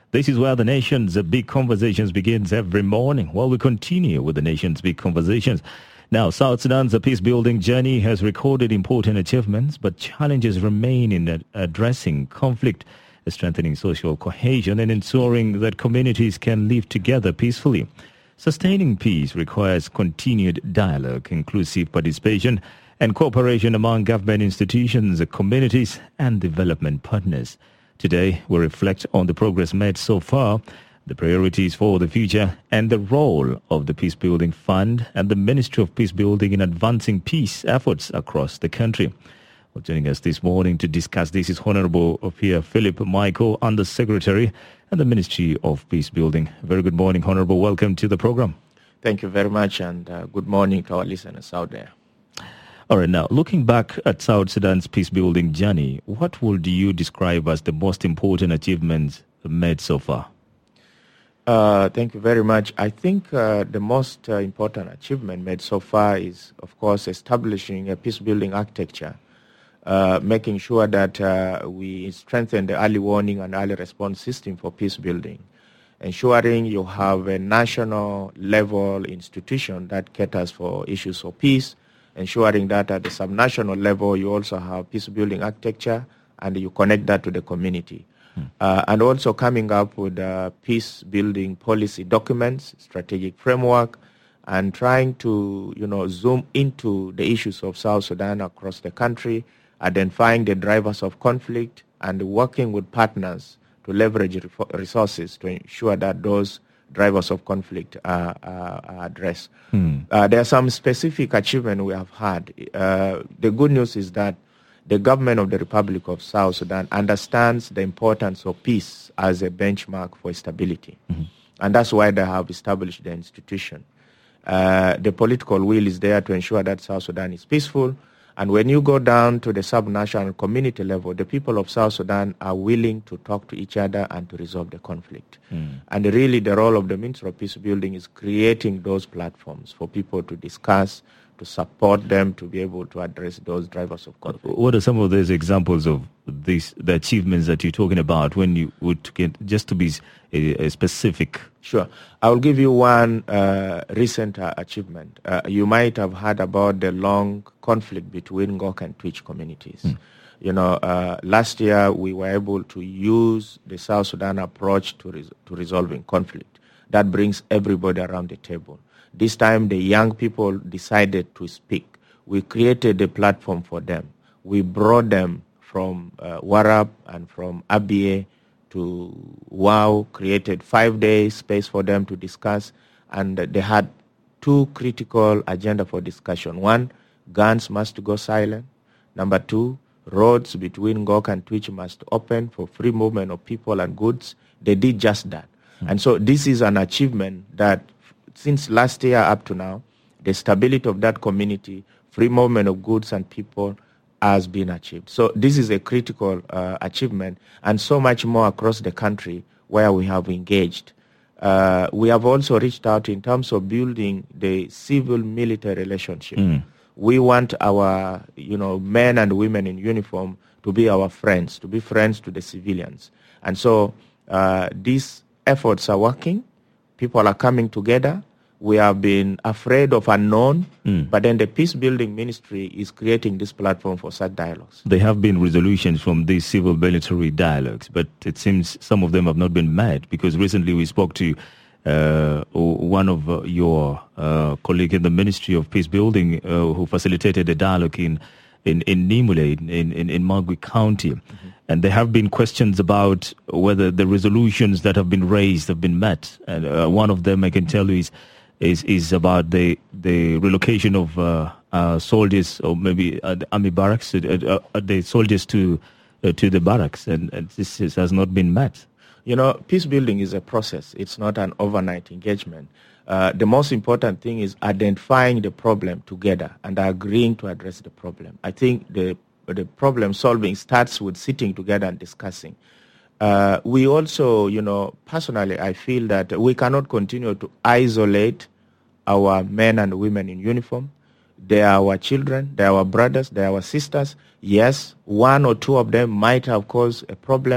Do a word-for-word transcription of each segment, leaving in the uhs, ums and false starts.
This is where the nation's big conversations begins every morning. While we continue with the nation's big conversations. Now, South Sudan's peace-building journey has recorded important achievements, but challenges remain in ad- addressing conflict, strengthening social cohesion, and ensuring that communities can live together peacefully. Sustaining peace requires continued dialogue, inclusive participation, and cooperation among government institutions, communities, and development partners. Today, we reflect on the progress made so far, the priorities for the future, and the role of the Peacebuilding Fund and the Ministry of Peacebuilding in advancing peace efforts across the country. Well, joining us this morning to discuss this is Honorable Pierre Philip Michael, Under-Secretary at the Ministry of Peacebuilding. Very good morning, Honorable. Welcome to the program. Thank you very much, and uh, good morning to our listeners out there. All right, now, looking back at South Sudan's peace-building journey, what would you describe as the most important achievements made so far? Uh, thank you very much. I think uh, the most uh, important achievement made so far is, of course, establishing a peace-building architecture, uh, making sure that uh, we strengthen the early warning and early response system for peace building, ensuring you have a national level institution that caters for issues of peace, ensuring that at the subnational level you also have peace-building architecture and you connect that to the community. Uh, and also coming up with uh, peace-building policy documents, strategic framework, and trying to, you know, zoom into the issues of South Sudan across the country, identifying the drivers of conflict, and working with partners to leverage re- resources to ensure that those drivers of conflict are, are, are addressed. Hmm. Uh, there are some specific achievements we have had. Uh, the good news is that the government of the Republic of South Sudan understands the importance of peace as a benchmark for stability. Mm-hmm. And that's why they have established the institution. Uh, the political will is there to ensure that South Sudan is peaceful. And when you go down to the subnational community level, the people of South Sudan are willing to talk to each other and to resolve the conflict. Mm. And really the role of the Ministry of Peace Building is creating those platforms for people to discuss, to support them to be able to address those drivers of conflict. What are some of those examples of these, the achievements that you're talking about when you would get, just to be a, a specific? Sure. I will give you one uh, recent uh, achievement. Uh, you might have heard about the long conflict between Ngok and Twitch communities. Mm. You know, uh, last year we were able to use the South Sudan approach to, res- to resolving conflict. That brings everybody around the table. This time, the young people decided to speak. We created a platform for them. We brought them from uh, Warab and from Abyei to Wau, created five days space for them to discuss, and they had two critical agenda for discussion. One, guns must go silent. Number two, roads between Ngok and Twitch must open for free movement of people and goods. They did just that. Mm-hmm. And so this is an achievement that since last year up to now, the stability of that community, free movement of goods and people has been achieved. So this is a critical uh, achievement, and so much more across the country where we have engaged. Uh, we have also reached out in terms of building the civil-military relationship. Mm. We want our, you know, men and women in uniform to be our friends, to be friends to the civilians. And so uh, these efforts are working. People are coming together. We have been afraid of unknown, mm. but then the peace-building ministry is creating this platform for such dialogues. There have been resolutions from these civil-military dialogues, but it seems some of them have not been met, because recently we spoke to uh, one of uh, your uh, colleagues in the Ministry of Peacebuilding uh, who facilitated a dialogue in in, in Nimule, in, in, in Magui County. Mm-hmm. And there have been questions about whether the resolutions that have been raised have been met. And uh, one of them, I can tell you, is is, is about the the relocation of uh, uh, soldiers, or maybe uh, the army barracks, uh, uh, the soldiers to uh, to the barracks, and, and this is, has not been met. You know, peace building is a process. It's not an overnight engagement. Uh, the most important thing is identifying the problem together and agreeing to address the problem. I think the the problem solving starts with sitting together and discussing. Uh, we also, you know, personally, I feel that we cannot continue to isolate our men and women in uniform. They are our children, they are our brothers, they are our sisters. Yes, one or two of them might have caused a problem,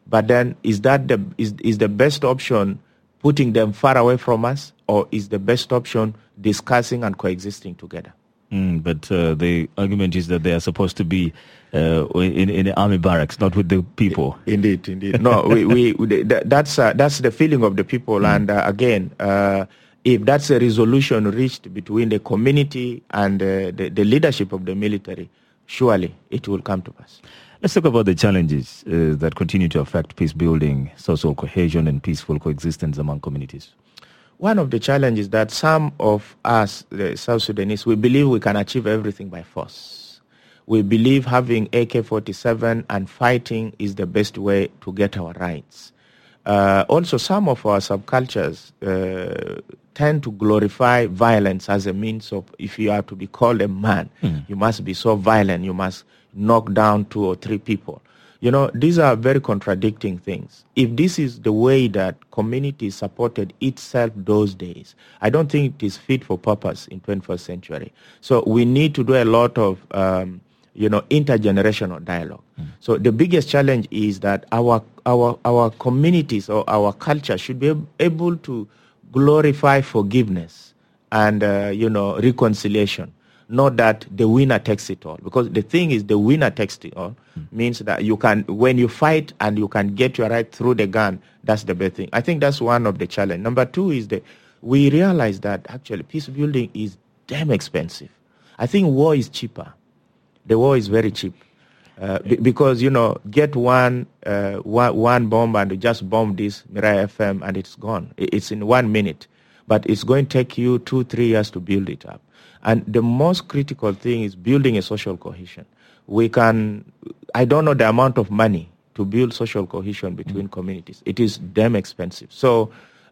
But then is that the is, is the best option putting them far away from us, or is the best option discussing and coexisting together? Mm, but uh, the argument is that they are supposed to be uh, in, in the army barracks, not with the people. Indeed, indeed. No, we, we, we that's uh, that's the feeling of the people. Mm. And uh, again, uh, if that's a resolution reached between the community and uh, the, the leadership of the military, surely it will come to pass. Let's talk about the challenges uh, that continue to affect peace building, social cohesion, and peaceful coexistence among communities. One of the challenges that some of us, the South Sudanese, we believe we can achieve everything by force. We believe having A K forty-seven and fighting is the best way to get our rights. Uh, also, some of our subcultures uh, tend to glorify violence as a means of, if you are to be called a man, mm. you must be so violent, you must knock down two or three people. You know, these are very contradicting things. If this is the way that community supported itself those days, I don't think it is fit for purpose in twenty-first century. So we need to do a lot of, um, you know, intergenerational dialogue. Mm. So the biggest challenge is that our our our communities or our culture should be able to glorify forgiveness and, uh, you know, reconciliation. Not that the winner takes it all. Because the thing is, the winner takes it all mm. means that you can, when you fight and you can get your right through the gun, that's the best thing. I think that's one of the challenge. Number two is that we realize that actually peace building is damn expensive. I think war is cheaper. The war is very cheap. Uh, b- because, you know, get one, uh, one one bomb and just bomb this Mirai F M and it's gone. It's in one minute. But it's going to take you two, three years to build it up. And the most critical thing is building a social cohesion. We can, I don't know the amount of money to build social cohesion between mm. communities. It is damn expensive. So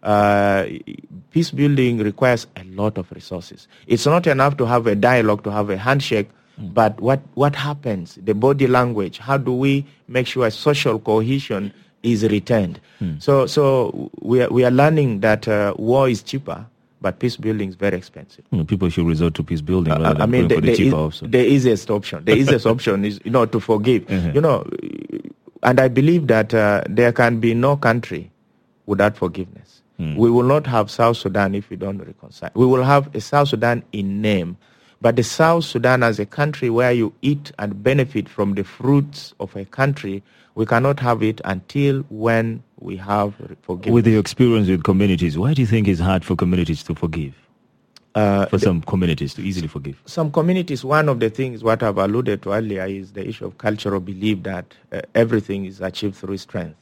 uh, peace building requires a lot of resources. It's not enough to have a dialogue, to have a handshake, mm. but what, what happens, the body language, how do we make sure social cohesion is retained? Mm. So so we are, we are learning that uh, war is cheaper, but peace building is very expensive. Mm, people should resort to peace building rather uh, than I mean, the, for the, the cheaper is, option. The easiest option. The easiest option is, you know, to forgive. Mm-hmm. You know, and I believe that uh, there can be no country without forgiveness. Mm. We will not have South Sudan if we don't reconcile. We will have a South Sudan in name, but the South Sudan as a country where you eat and benefit from the fruits of a country, we cannot have it until when we have forgiveness. With your experience with communities, why do you think it's hard for communities to forgive? Uh, for the, some communities to easily forgive? Some communities, one of the things, what I've alluded to earlier, is the issue of cultural belief that uh, everything is achieved through strength.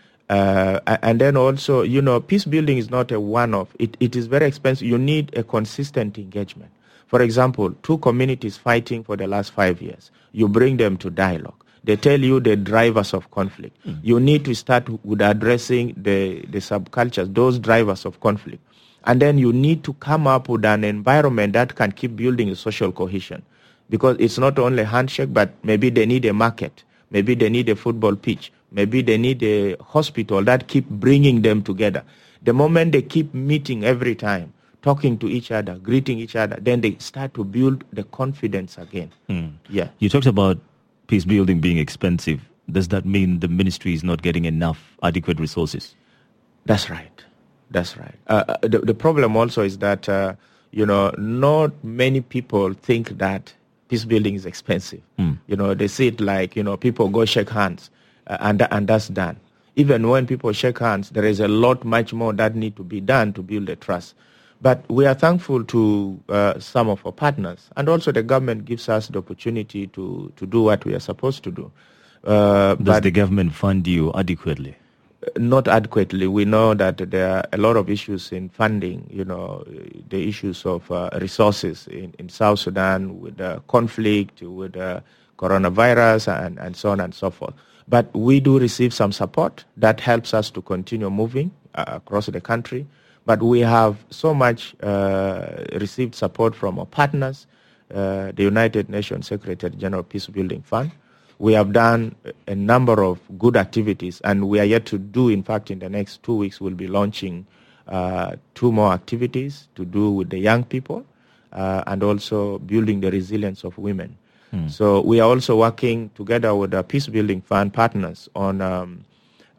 Uh, and then also, you know, peace building is not a one-off. It, it is very expensive. You need a consistent engagement. For example, two communities fighting for the last five years. You bring them to dialogue. They tell you the drivers of conflict. Mm. You need to start with addressing the, the subcultures, those drivers of conflict. And then you need to come up with an environment that can keep building a social cohesion. Because it's not only handshake, but maybe they need a market. Maybe they need a football pitch. Maybe they need a hospital that keep bringing them together. The moment they keep meeting every time, talking to each other, greeting each other, then they start to build the confidence again. Mm. Yeah. You talked about peace building being expensive. Does that mean the ministry is not getting enough adequate resources? That's right. That's right. Uh, the, the problem also is that, uh, you know, not many people think that peace building is expensive. Mm. You know, they see it like, you know, people go shake hands uh, and, and that's done. Even when people shake hands, there is a lot much more that need to be done to build a trust. But we are thankful to uh, some of our partners, and also the government gives us the opportunity to, to do what we are supposed to do. Uh, Does the government fund you adequately? Not adequately. We know that there are a lot of issues in funding, you know, the issues of uh, resources in, in South Sudan with uh, conflict, with uh, coronavirus, and, and so on and so forth. But we do receive some support that helps us to continue moving uh, across the country. But we have so much uh, received support from our partners, uh, the United Nations Secretary General Peace Building Fund. We have done a number of good activities, and we are yet to do, in fact, in the next two weeks, we'll be launching uh, two more activities to do with the young people uh, and also building the resilience of women. Mm. So we are also working together with the Peace Building Fund partners on um,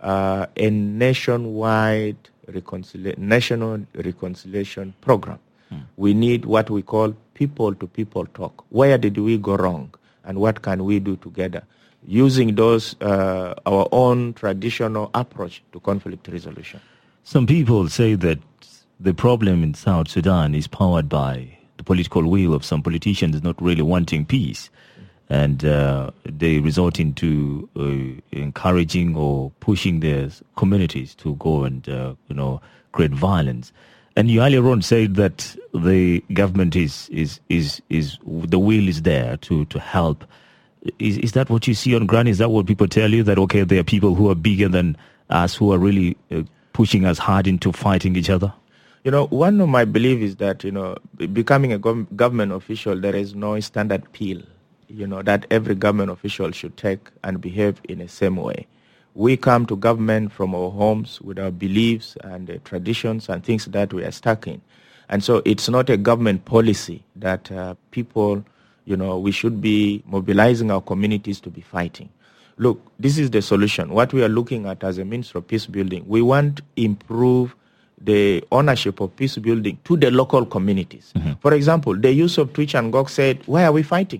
uh, a nationwide reconcilia- national reconciliation program. Mm. We need what we call people-to-people talk. Where did we go wrong, and what can we do together? Using those, uh, our own traditional approach to conflict resolution. Some people say that the problem in South Sudan is powered by the political will of some politicians not really wanting peace. And uh, they resort into uh, encouraging or pushing their communities to go and, uh, you know, create violence. And you earlier on said that the government is, is, is, is the will is there to, to help. Is, is that what you see on ground? Is that what people tell you, that, okay, there are people who are bigger than us who are really uh, pushing us hard into fighting each other? You know, one of my beliefs is that, you know, becoming a gov- government official, there is no standard pill, you know, that every government official should take and behave in the same way. We come to government from our homes with our beliefs and uh, traditions and things that we are stuck in. And so it's not a government policy that uh, people, you know, we should be mobilizing our communities to be fighting. Look, this is the solution. What we are looking at as a means of peace building, we want to improve the ownership of peace building to the local communities. Mm-hmm. For example, the use of Twitch and Gog said, why are we fighting?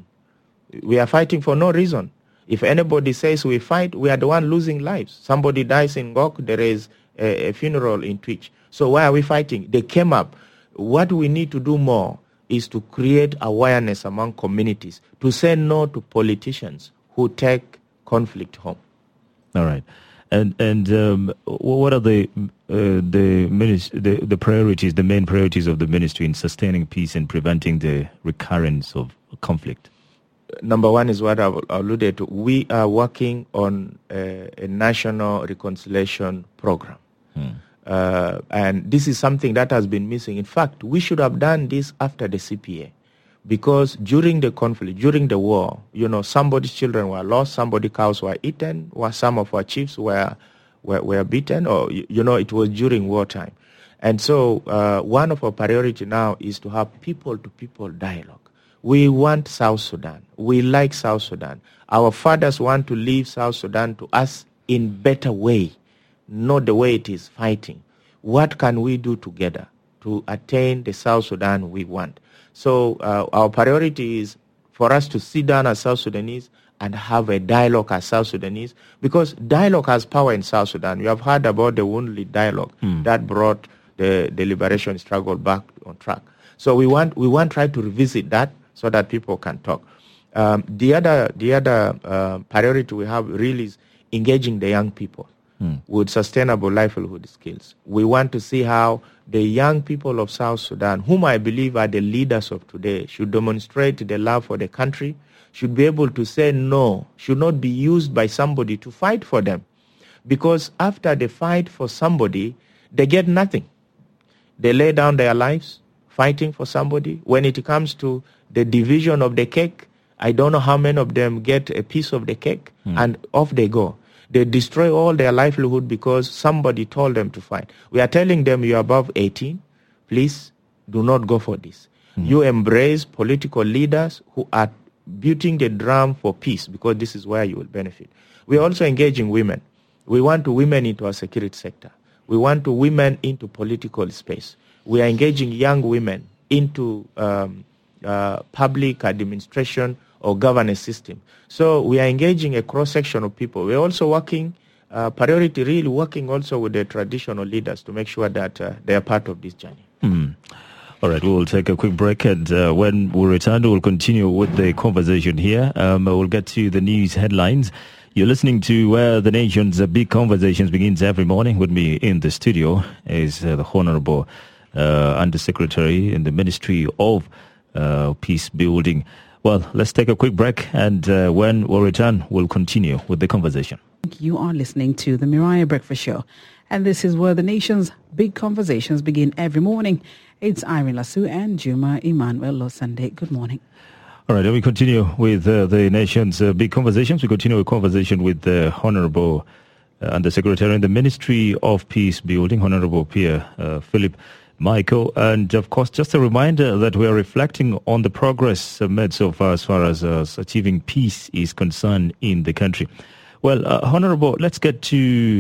We are fighting for no reason. If anybody says we fight, we are the one losing lives. Somebody dies in Gog, there is a, a funeral in Twitch. So why are we fighting? They came up. What we need to do more is to create awareness among communities, to say no to politicians who take conflict home. All right. And and um, what are the uh, the, minis- the the priorities, the main priorities of the ministry in sustaining peace and preventing the recurrence of conflict? Number one is what I alluded to. We are working on a, a national reconciliation program. Hmm. Uh, and this is something that has been missing. In fact, we should have done this after the C P A. Because during the conflict, during the war, you know, somebody's children were lost, somebody's cows were eaten, or some of our chiefs were were, were beaten, or, you know, it was during wartime. And so uh, one of our priority now is to have people-to-people dialogue. We want South Sudan. We like South Sudan. Our fathers want to leave South Sudan to us in better way, not the way it is fighting. What can we do together to attain the South Sudan we want? So uh, our priority is for us to sit down as South Sudanese and have a dialogue as South Sudanese, because dialogue has power in South Sudan. You have heard about the Woundly dialogue mm. that brought the, the liberation struggle back on track. So we want we want to try to revisit that so that people can talk. Um, the other the other uh, priority we have really is engaging the young people mm. with sustainable livelihood skills. We want to see how the young people of South Sudan, whom I believe are the leaders of today, should demonstrate the love for the country, should be able to say no, should not be used by somebody to fight for them. Because after they fight for somebody, they get nothing. They lay down their lives fighting for somebody. When it comes to the division of the cake, I don't know how many of them get a piece of the cake, mm. and off they go. They destroy all their livelihood because somebody told them to fight. We are telling them, you're above eighteen, please do not go for this. Mm. You embrace political leaders who are beating the drum for peace, because this is where you will benefit. We are also engaging women. We want to women into our security sector. We want to women into political space. We are engaging young women into um, uh, public administration or governance system. So we are engaging a cross-section of people. We're also working, uh, priority really working also with the traditional leaders to make sure that uh, they are part of this journey. Mm. All right, we'll take a quick break, and uh, when we return, we'll continue with the conversation here. Um, we'll get to the news headlines. You're listening to Where the Nation's uh, Big Conversations begins every morning. With me in the studio is uh, the Honorable uh, Undersecretary in the Ministry of uh, Peace Building. Well, let's take a quick break, and uh, when we return, we'll continue with the conversation. You are listening to the Mariah Breakfast Show, and this is Where the Nation's Big Conversations begin every morning. It's Irene Lasso and Juma Emmanuel Losande. Good morning. All right, then we continue with uh, the nation's uh, big conversations. We continue a conversation with the Honorable uh, Undersecretary in the Ministry of Peace Building, Honorable Pierre uh, Philip Michael. And, of course, just a reminder that we are reflecting on the progress made so far as far as uh, achieving peace is concerned in the country. Well, uh, Honorable, let's get to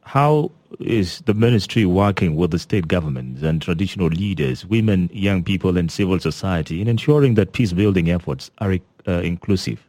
how is the ministry working with the state governments and traditional leaders, women, young people, and civil society in ensuring that peace-building efforts are uh, inclusive?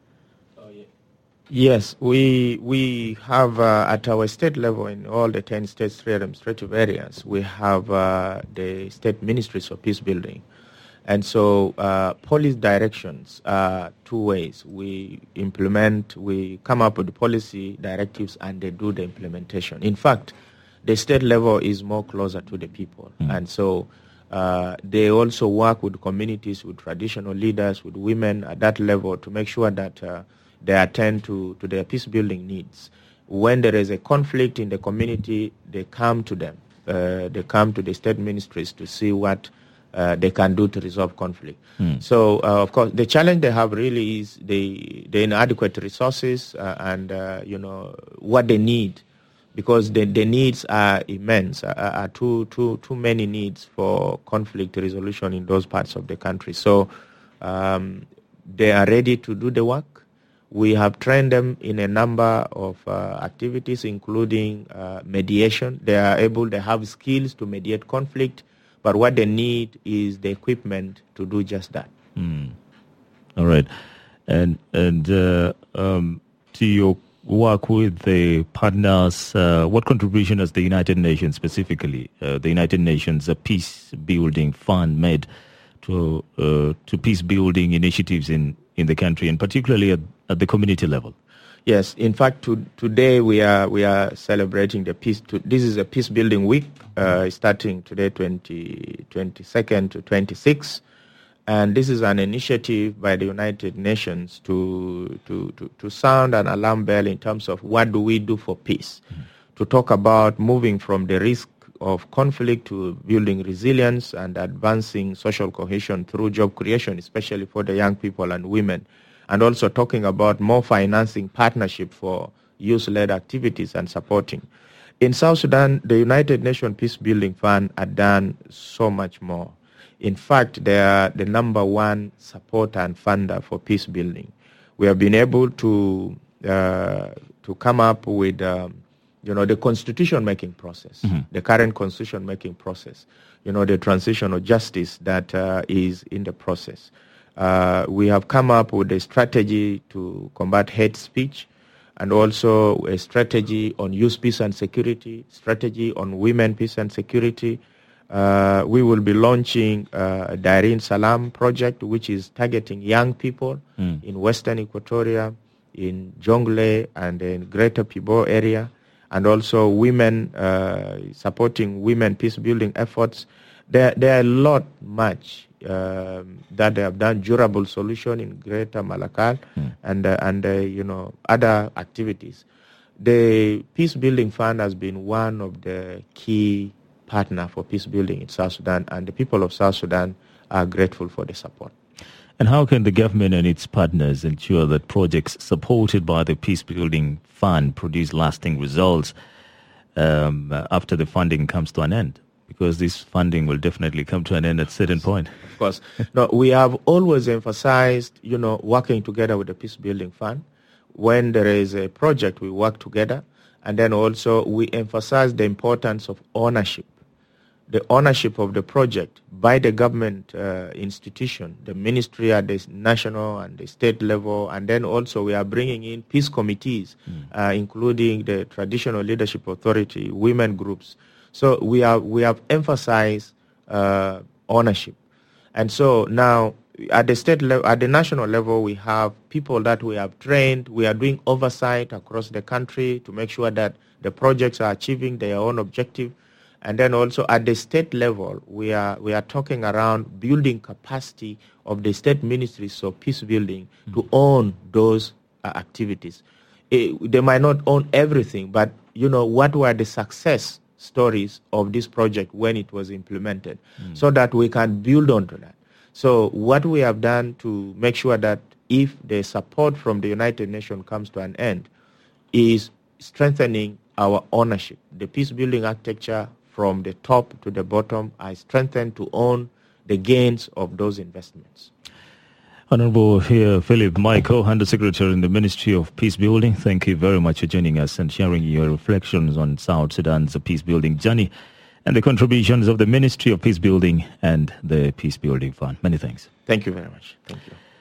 Yes, we we have uh, at our state level in all the ten state three administrative areas, we have uh, the state ministries of peace building. And so uh, policy directions are two ways. We implement, we come up with the policy directives and they do the implementation. In fact, the state level is more closer to the people. Mm. And so uh, they also work with communities, with traditional leaders, with women at that level to make sure that uh, they attend to, to their peace building needs. When there is a conflict in the community, they come to them. Uh, they come to the state ministries to see what uh, they can do to resolve conflict. Mm. So, uh, of course, the challenge they have really is the, the inadequate resources uh, and, uh, you know, what they need, because the, the needs are immense, are, are too, too, too many needs for conflict resolution in those parts of the country. So um, they are ready to do the work. We have trained them in a number of uh, activities, including uh, mediation. They are able, they have skills to mediate conflict, but what they need is the equipment to do just that. Mm. All right. And, and uh, um, to your work with the partners, uh, what contribution has the United Nations, specifically uh, the United Nations uh, Peace Building Fund, made to uh, to peace building initiatives in, in the country, and particularly at, at the community level? Yes, in fact, to, today we are we are celebrating the peace. To, this is a peace building week, uh, starting today, twenty-second to twenty-sixth, and this is an initiative by the United Nations to to to, to sound an alarm bell in terms of what do we do for peace, mm-hmm. to talk about moving from the risk of conflict to building resilience and advancing social cohesion through job creation, especially for the young people and women, and also talking about more financing partnership for youth-led activities and supporting. In South Sudan, the United Nations Peace Building Fund had done so much more. In fact, they are the number one supporter and funder for peace building. We have been able to uh, to come up with um, you know, the constitution-making process, mm-hmm. the current constitution-making process, you know, the transitional justice that uh, is in the process. Uh, we have come up with a strategy to combat hate speech, and also a strategy on youth peace and security, strategy on women peace and security. Uh, we will be launching uh, a Dairin Salam project, which is targeting young people mm. in Western Equatoria, in Jonglei, and in Greater Pibo area, and also women, uh, supporting women peace-building efforts. There, there are a lot, much um, that they have done, durable solution in Greater Malakal, mm. and, uh, and uh, you know, other activities. The Peace-Building Fund has been one of the key partner for peace building in South Sudan, and the people of South Sudan are grateful for the support. And how can the government and its partners ensure that projects supported by the Peace Building Fund produce lasting results um, after the funding comes to an end? Because this funding will definitely come to an end at a certain point. Of course. No, we have always emphasized, you know, working together with the Peace Building Fund. When there is a project, we work together. And then also we emphasize the importance of ownership. The ownership of the project by the government uh, institution, the ministry at the national and the state level, and then also we are bringing in peace committees, mm. uh, including the Traditional Leadership Authority, women groups. So we are we have emphasized uh, ownership, and so now at the state level, at the national level, we have people that we have trained. We are doing oversight across the country to make sure that the projects are achieving their own objective. And then also at the state level, we are we are talking around building capacity of the state ministries of peace building mm-hmm. to own those uh, activities. It, they might not own everything, but you know what were the success stories of this project when it was implemented, mm-hmm. so that we can build onto that. So what we have done to make sure that if the support from the United Nations comes to an end is strengthening our ownership, the peace building architecture from the top to the bottom are strengthened to own the gains of those investments. Honorable here, Philip Michael, Undersecretary in the Ministry of Peace Building. Thank you very much for joining us and sharing your reflections on South Sudan's peace building journey and the contributions of the Ministry of Peace Building and the Peace Building Fund. Many thanks. Thank you very much. Thank you.